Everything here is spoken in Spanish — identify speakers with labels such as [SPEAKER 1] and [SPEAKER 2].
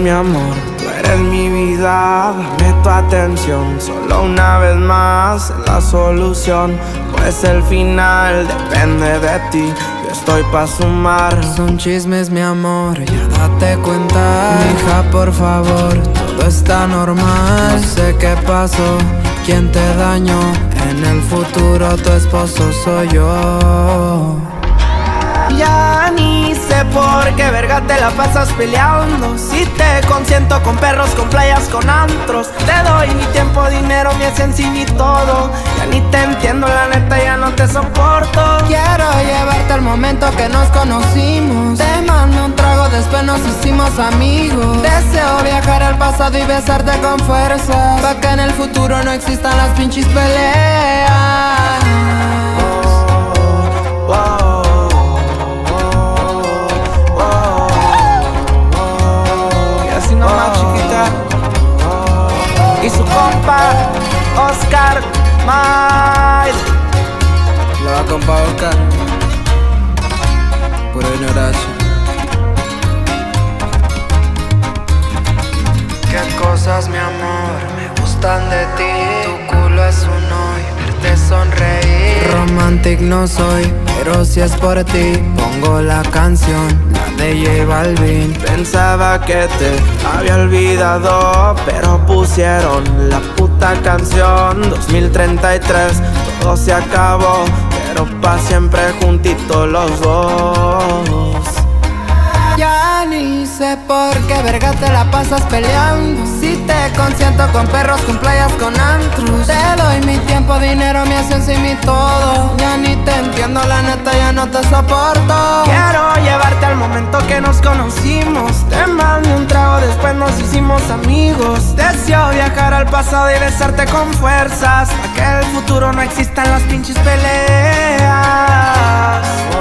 [SPEAKER 1] mi amor, tú eres mi vida, dame tu atención. Solo una vez más es la solución, pues el final depende de ti. Yo estoy pa' sumar.
[SPEAKER 2] Son chismes, mi amor, ya date cuenta. Mija, por favor, todo está normal. No sé qué pasó, quién te dañó. En el futuro tu esposo soy yo.
[SPEAKER 1] Ya ni sé por qué verga te la pasas peleando. Si te consiento con perros, con playas, con antros. Te doy mi tiempo, dinero, mi esencia y mi todo. Ya ni te entiendo, la neta ya no te soporto.
[SPEAKER 2] Quiero llevarte al momento que nos conocimos. Te mando un trago, después nos hicimos amigos. Deseo viajar al pasado y besarte con fuerza, pa' que en el futuro no existan las pinches peleas.
[SPEAKER 1] Y su compa, Oscar Maid.
[SPEAKER 2] La compa Oscar, puro ignorancia. Qué cosas, mi amor, me gustan de ti. Tu culo es uno y verte sonreír. Romantic no soy, pero si es por ti pongo la canción, la de J Balvin.
[SPEAKER 1] Pensaba que te había olvidado, pero pusieron la puta canción. 2033, todo se acabó, pero pa' siempre juntitos los dos.
[SPEAKER 2] Ya ni sé por qué verga te la pasas peleando. Si te consiento con perros, con playas, con antros. Te doy mi tiempo, dinero, mi esencia y mi todo. Ya ni te entiendo, la neta ya no te soporto.
[SPEAKER 1] Quiero llevarte al momento que nos conocimos. Te mandé un trago, después nos hicimos amigos. Deseo viajar al pasado y besarte con fuerzas, pa' que el futuro no existan las pinches peleas.